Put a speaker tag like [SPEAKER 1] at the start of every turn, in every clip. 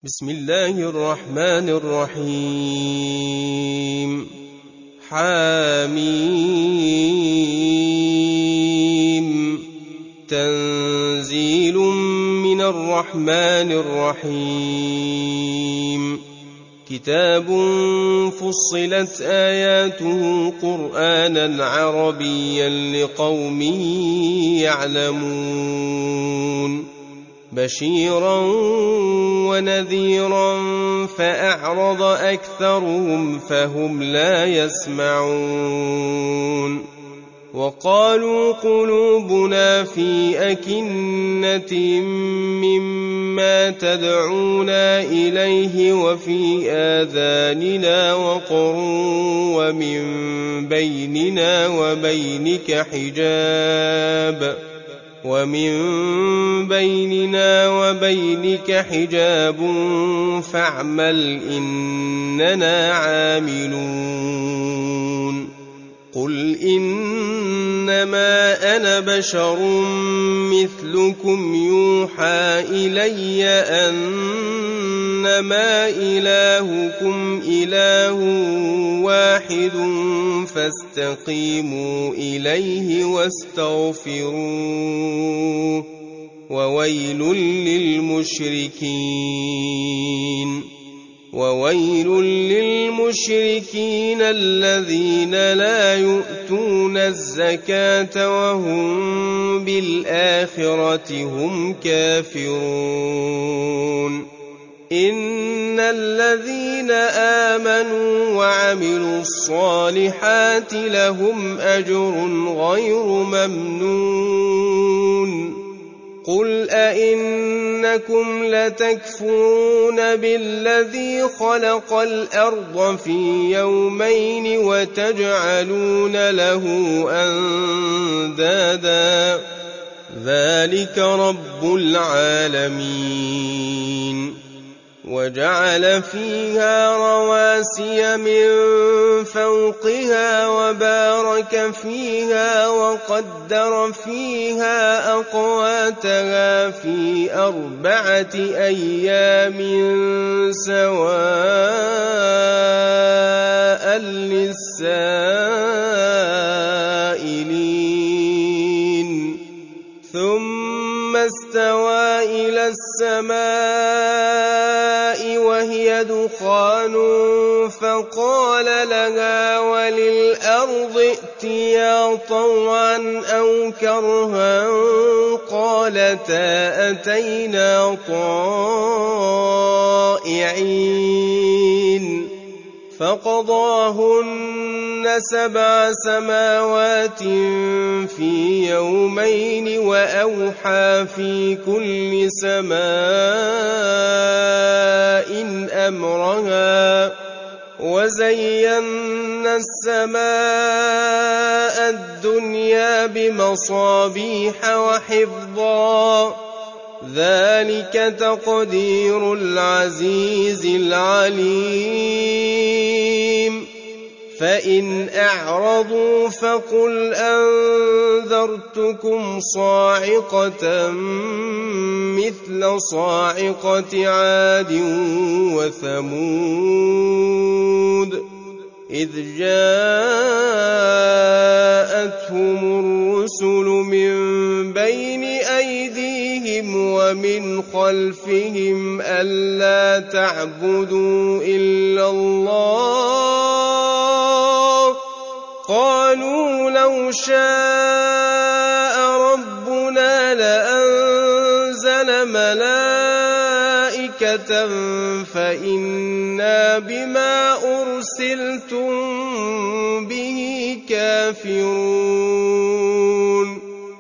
[SPEAKER 1] بسم الله الرحمن الرحيم حميم تنزيل من الرحمن الرحيم كتاب فصلت آياته قرآنا عربيا لقوم يعلمون بشيرا ونذيرا فأعرض أكثرهم فهم لا يسمعون وقالوا قلوبنا في أكنة مما تدعونا إليه وفي آذاننا وقر ومن بيننا وبينك حجاب فاعمل إننا عاملون قل إنما أنا بشر مثلكم يوحى إلي أنما إلهكم إله واحد فاستقيموا إليه واستغفروه وويل للمشركين الذين لا يؤتون الزكاة وهم بالآخرة هم كافرون إن الذين آمنوا وعملوا الصالحات لهم أجر غير ممنون قل أئنكم لتكفرون بالذي خلق الأرض في يومين وتجعلون له أندادا ذلك رب العالمين وجعل فيها رواسي من فوقها وبارك فيها وقدر فيها أقواتها في 4 أيام سواء للسائلين ثم استوى إلى السماء وهي دخان فقال لها وللأرض ائتيا طوعا أو كرها قالتا أتينا طائعين فقضاهن 7 سماوات في يومين وأوحى في كل سماء أمرها وزينا السماء الدنيا بمصابيح وحفظا ذلك تقدير العزيز العليم فإن أعرضوا فقل أنذرتكم صاعقة مثل صاعقة عاد وثمود إذ جاءتهم الرسل من بين أيديهم ومن خلفهم ألا تعبدوا إلا الله قالوا لو شاء ربنا لأنزل ملائكة فإنا بما أرسلتم به كافرون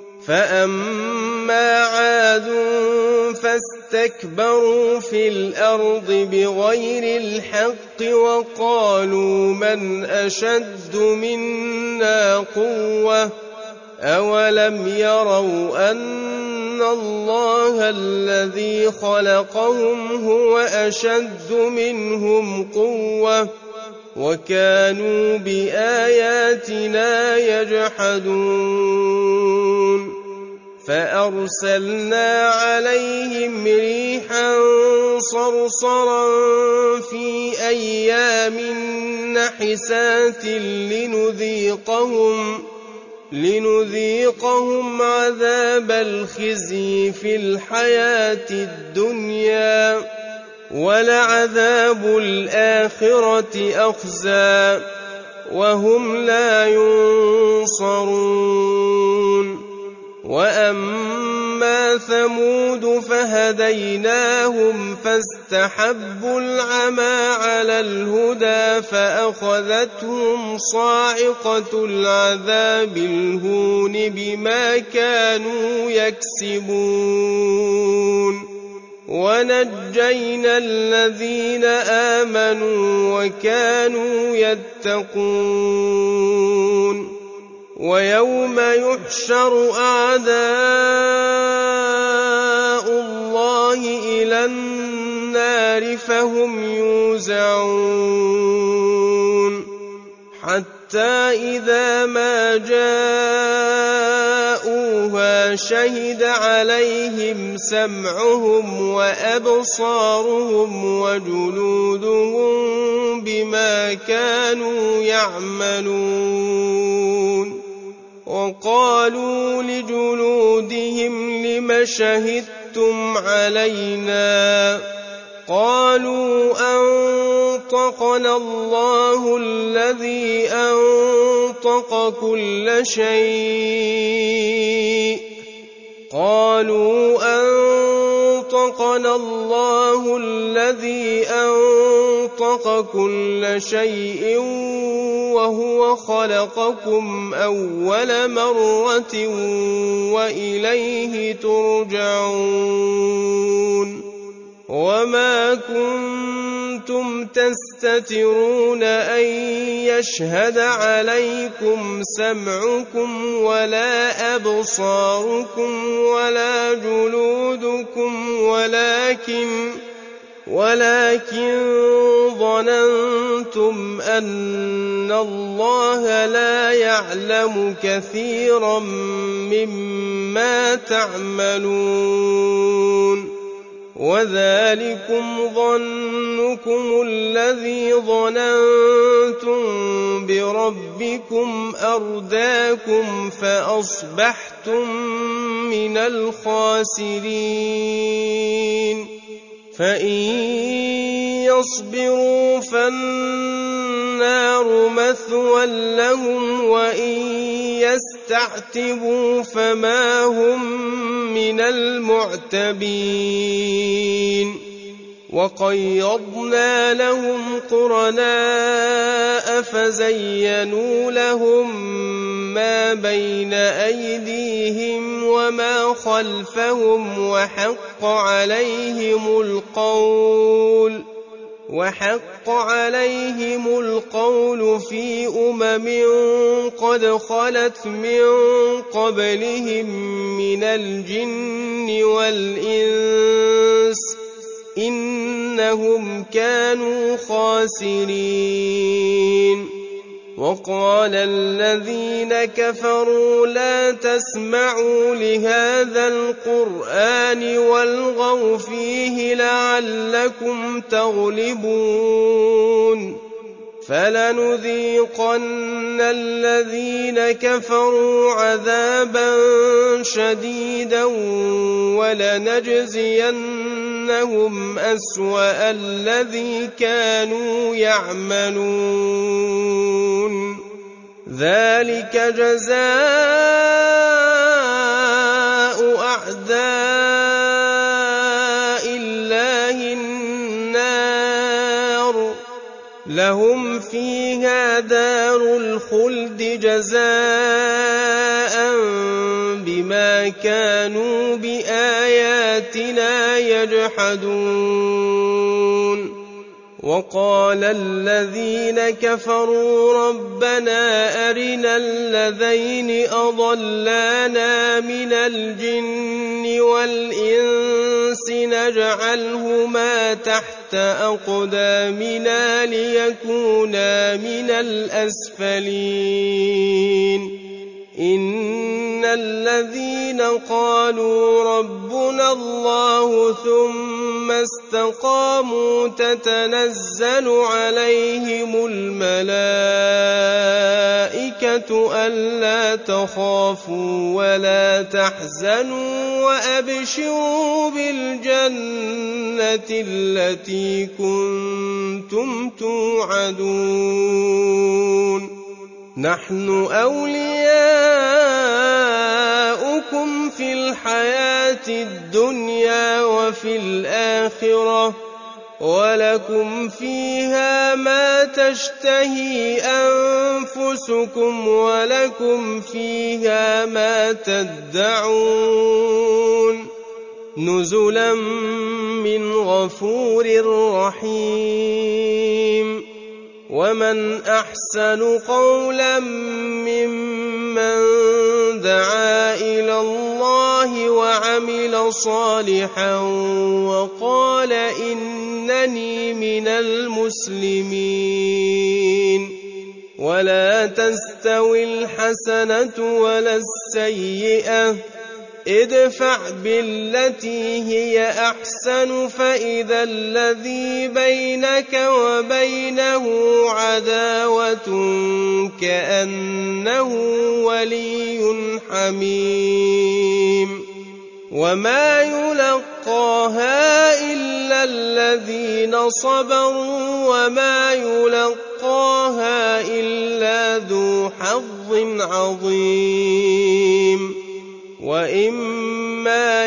[SPEAKER 1] فأما عاد فاستكبروا في الأرض بغير الحق وقالوا من أشد منا قوة أولم يروا أن الله الذي خلقهم هو أشد منهم قوة وكانوا بآياتنا يجحدون فأرسلنا عليهم ريحا صرصرا في أيام نحسات لنذيقهم عذاب الخزي في الحياة الدنيا ولعذاب الآخرة أخزى وهم لا ينصرون وأما ثمود فهديناهم فاستحبوا العمى على الهدى فأخذتهم صاعقة العذاب الهون بما كانوا يكسبون ونجينا الذين آمنوا وكانوا يتقون ويوم يحشر أعداء الله إلى النار فهم يوزعون حتى إذا ما جاءوها شهد عليهم سمعهم وأبصارهم وجلودهم بما كانوا يعملون وقالوا لجلودهم لم شهدتم علينا قالوا أنطقنا الله الذي أنطق كل شيء وهو خلقكم أول مرة وإليه ترجعون وما كنتم تستترون أن يشهد عليكم سمعكم ولا أبصاركم ولا جلودكم ولكن ظننتم أن الله لا يعلم كثيرا مما تعملون وذلكم ظنكم الذي ظننتم بربكم أرداكم فأصبحتم من الخاسرين فإن يصبروا فالنار مثوى لهم وإن يستعتبوا فما هم من المعتبين وقيضنا لهم قرناء فزينوا لهم ما بين أيديهم وما خلفهم وحق عليهم القول في قد خلت من قبلهم من الجن والإنس إنهم كانوا خاسرين وقال الذين كفروا لا تسمعوا لهذا القرآن والغوا فيه لعلكم تغلبون فلنذيقن الذين كفروا عذابا شديدا ولنجزينهم أسوأ الذي كانوا يعملون ذلك جزاء أعداء الله النار لهم فيها دار الخلد جزاء بما كانوا بآياتنا يجحدون وقال الذين كفروا ربنا أرنا الذين أضلانا من الجن والإنس نجعلهما تحت أقدامنا ليكونا من الأسفلين إن الذين قالوا ربنا الله ثم استقاموا تتنزل عليهم الملائكة ألا تخافوا ولا تحزنوا وأبشروا بالجنة التي كنتم توعدون نحن أولياؤكم في الحياة الدنيا وفي الآخرة ولكم فيها ما تشتهي أنفسكم ولكم فيها ما تدعون نزلا من غفور رحيم ومن أحسن قولا ممن دعا إلى الله وعمل صالحا وقال إنني من المسلمين ولا تستوي الحسنة ولا السيئة ادفع بالتي هي أحسن فإذا الذي بينك وبينه عداوة كأنه ولي حميم وما يلقاها إلا الذين صبروا وما يلقاها إلا ذو حظ عظيم وإما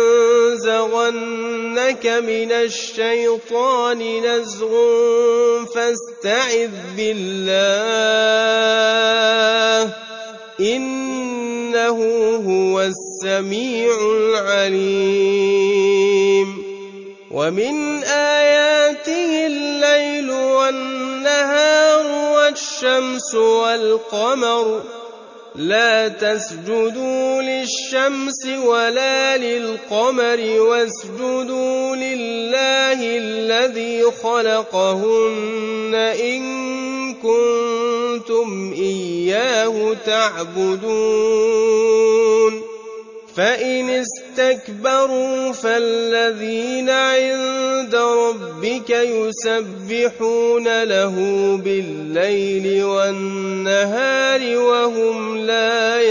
[SPEAKER 1] ينزغنك من الشيطان نزغ فاستعذ بالله إنه هو السميع العليم ومن آياته الليل والنهار والشمس والقمر لا تسجدوا للشمس ولا للقمر واسجدوا لله الذي خلقهن إن كنتم إياه تعبدون فإن استكبروا فالذين عند ربك يسبحون له بالليل والنهار وهم لا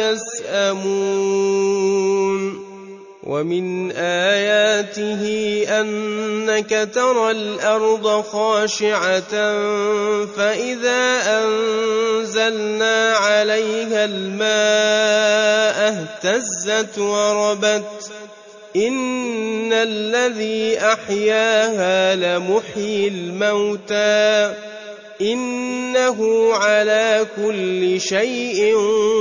[SPEAKER 1] يسأمون ومن آياته أنك ترى الأرض خاشعة فإذا أنزلنا عليها الماء اهتزت وربت إن الذي أحياها لمحيي الموتى إنه على كل شيء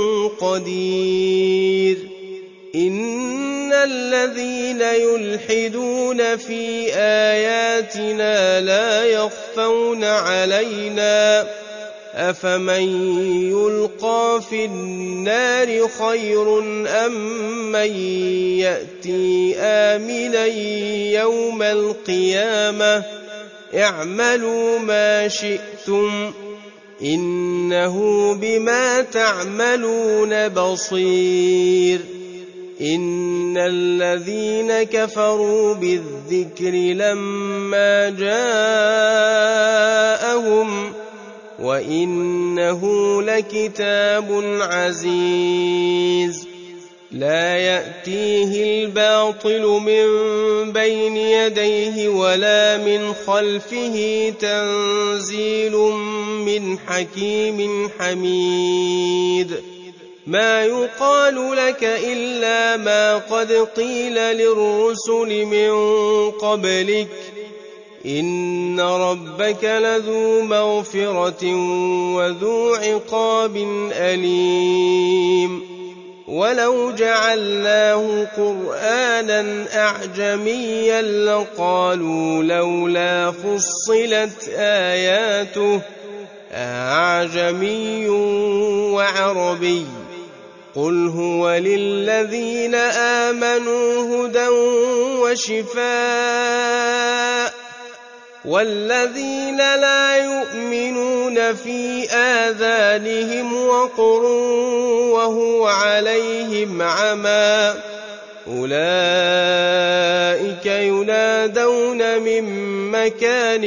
[SPEAKER 1] قدير إن الذين يلحدون في آياتنا لا يخفون علينا أفمن يلقى في النار خير أم من يأتي آمنا يوم القيامة اعملوا ما شئتم إنه بما تعملون بصير إن الذين كفروا بالذكر لما جاءهم وإنه لكتاب عزيز لا يأتيه الباطل من بين يديه ولا من خلفه تنزيل من حكيم حميد ما يقال لك إلا ما قد قيل للرسل من قبلك إن ربك لذو مغفرة وذو عقاب أليم ولو جعلناه قرآنا أعجميا لقالوا لولا فصلت آياته أعجمي وعربي قل هو للذين آمنوا هدى وشفاء والذين لا يؤمنون في آذانهم وقر وهو عليهم عمى أولئك ينادون من مكان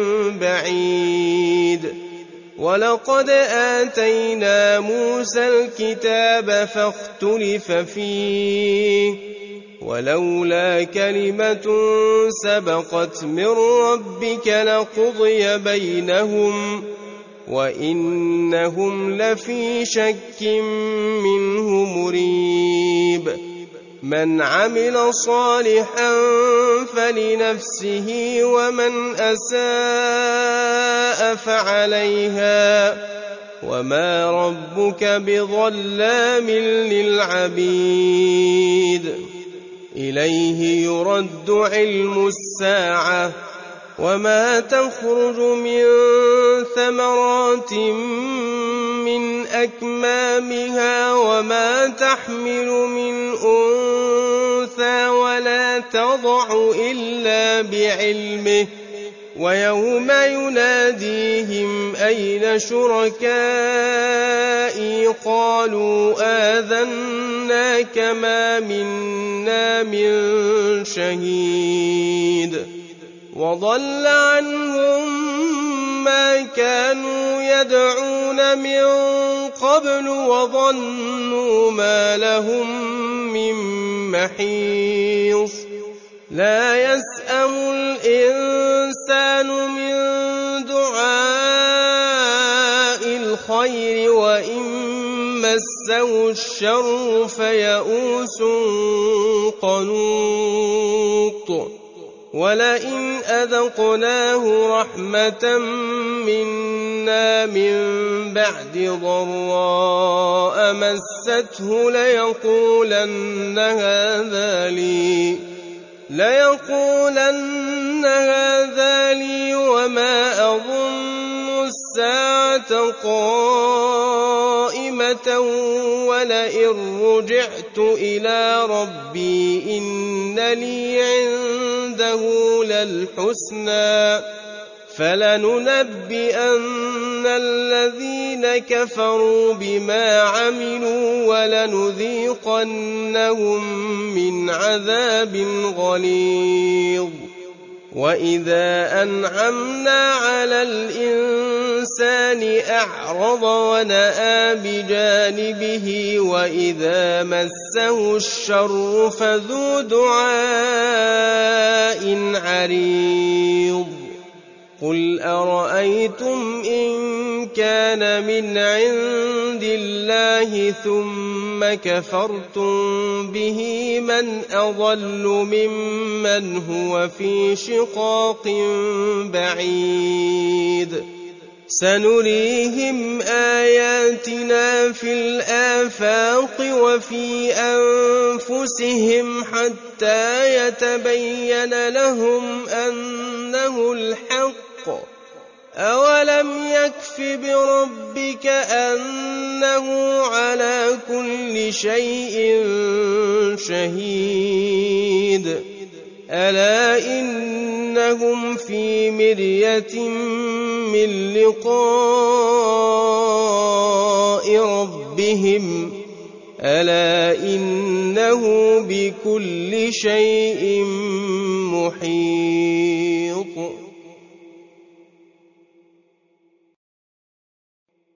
[SPEAKER 1] بعيد ولقد آتينا موسى الكتاب فاختلف فيه ولولا كلمة سبقت من ربك لقضي بينهم وإنهم لفي شك منه مريب من عمل صالحا فلنفسه ومن أساء فعليها وما ربك بظلام للعبيد إليه يرد علم الساعة وما تخرج من ثمرات من أكمامها وما تحمل من أنثى ولا تضع إلا بعلمه ويوم يناديهم أين شركائي قالوا آذناك ما منا من شهيد وضل عنهم ما كانوا يدعون من قبل وظنوا ما لهم من محيص لا يسأم الإنسان من دعاء الخير وإن مسه الشر فيئوس قنوط ولئن أذقناه رحمة منا من بعد ضراء مسته ليقولن هذا لي وما أظن الساعة قائمة ولئن رجعت إلى ربي إن لي عنده للحسنى فلننبئن الذين كفروا بما عملوا ولنذيقنهم من عذاب غليظ وإذا أنعمنا على الإنسان أعرض ونأى بجانبه وإذا مسه الشر فذو دعاء عريض قل أرأيتم إن كان من عند الله ثم كفرتم به من أضل ممن هو في شقاق بعيد سنريهم آياتنا في الآفاق وفي أنفسهم حتى يتبين لهم أنه الحق أولم يكف بربك أنه على كل شيء شهيد ألا إنهم في مرية من لقاء ربهم ألا إنه بكل شيء محيط